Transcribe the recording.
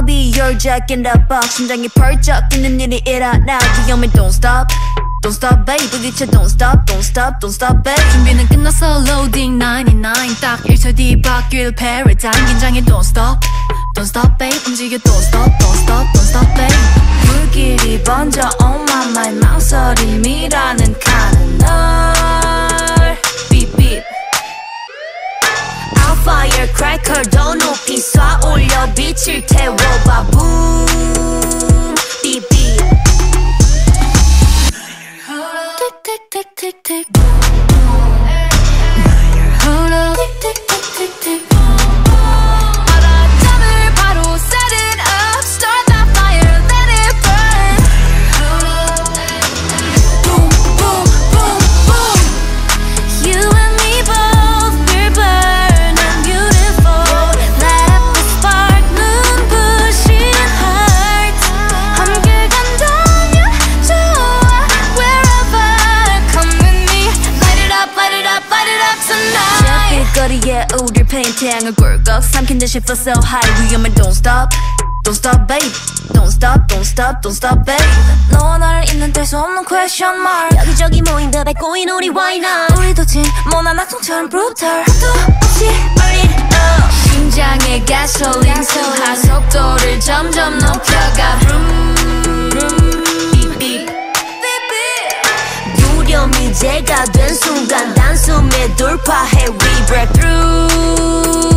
be your jack in the box. 심장이 펄쩍 뛰는 일이 일어나. 귀여움이 don't stop, don't stop babe. 부딪혀 don't stop, don't stop, don't stop babe. 준비는 끝났어 loading 99. 딱 1초 뒤 바뀔 paradigm. 긴장해 don't stop, don't stop babe. 움직여 don't stop, don't stop, don't stop babe. 불길이 번져 on my mind. 망설임이라는 칸은 널 beep beep. I'll firecracker 더 높이 쏴 올려 빛을 태워봐 boom beep beep. Tick tick tick tick tick. Hold up. Tick tick tick tick tick. 바람을 바로 set it up. Start that fire, let it burn. Hold up. Boom boom boom boom. You and me both, we're burning beautiful. Light up the spark, 눈부신 heart. 함께 간다면 좋아. Wherever, come with me. Light it up, light it up, light it up tonight. 거리에 우릴 페인팅을 꿀꺽 삼킨 듯이 feel so high. 위험해 don't stop, don't stop babe. Don't stop, don't stop, don't stop babe. 너와 나를 잇는 뗄 수 없는 question mark. 여기저기 모인 듯 꼬인 우리 why not. 우리도 진모난 악동처럼 brutal. 끝도 없이 burn it up. 심장의 가솔린 소화 속도를 점점 높여가. Vroom vroom beep beep. 두려움이 제가 된 순간 단숨에 돌파해 we break through.